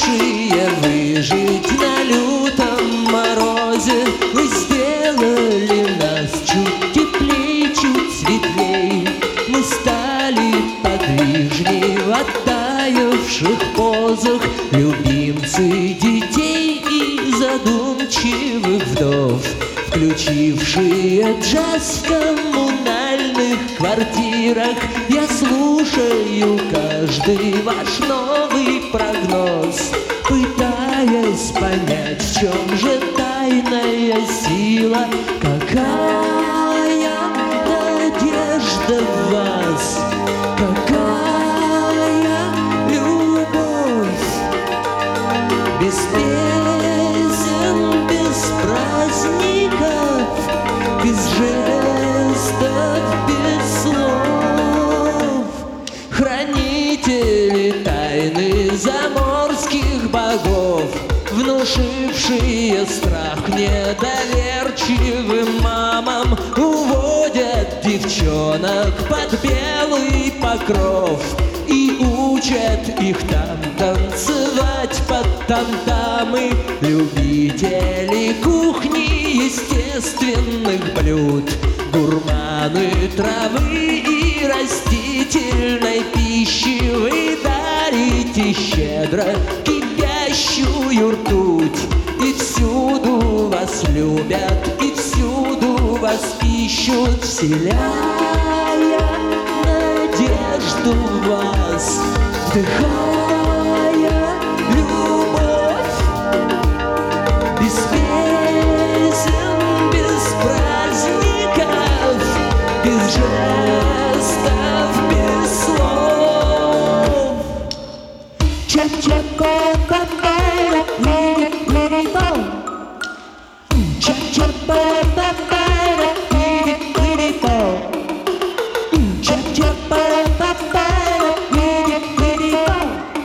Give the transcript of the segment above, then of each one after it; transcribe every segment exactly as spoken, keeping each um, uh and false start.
сумевшие выжить на лютом морозе, вы сделали нас чуть теплей, чуть светлей. Мы стали подвижней в оттаивших позах, любимцы детей и задумчивых вдов, включившие джаз в коммунальных квартирах. Я слушаю каждый ваш новый прогноз, пытаясь понять, в чем же тайная сила. Какая надежда в вас, какая любовь, без песен, без праздников, без жестов, без слов. Хранители тайны заморских богов, внушившие страх недоверчивым мамам, уводят девчонок под белый покров и учат их там танцевать под там-тамы. Любители кухни естественных блюд, гурманы травы и растительной пищи, вы дарите щедро кипящую ртуть. И всюду вас любят, и всюду вас ищут, вселяя надежду в вас, вдыхая любовь. Без песен, без праздников, без жестов, без слов. Ча-ча-ка-ка-ка-ра, лири-лири-бо. Ча-ча-па-па-па-ра, лири-лири-бо. Ча-ча-па-па-па-ра, лири-лири-бо.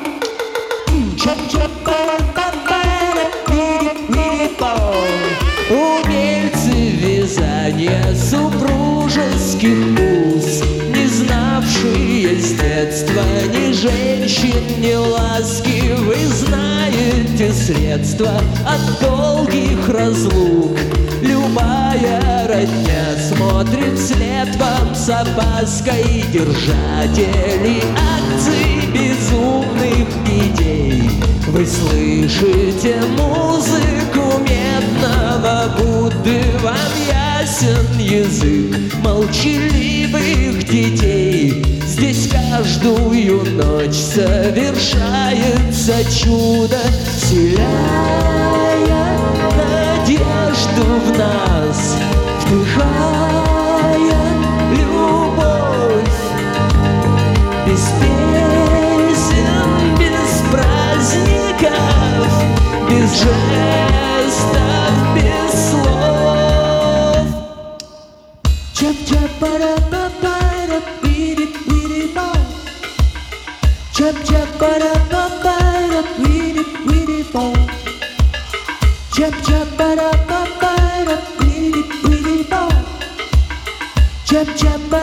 Ча-ча-па-па-па-ра, лири-лири-бо. Умельцы вязания супружеских уз, не знавшие с детства ни женщин, ни ласки, вы знаете средства от долгих разлук. Любая родня смотрит вслед вам с опаской, держатели акций безумных идей. Вы слышите музыку медного Будды, вам ясен язык молчаливых детей. Здесь каждую ночь совершается чудо, вселяя надежду в нас, вдыхая любовь. Без песен, без праздников, без жестов, без слов. Чап-чап-пара-па-пара, пири-пири-бо. Чап-чап-пара-па-пара, пири-пири-бо. Чап-чап-пара-па-пара, пири-пири-бо. Чап-чап-пара.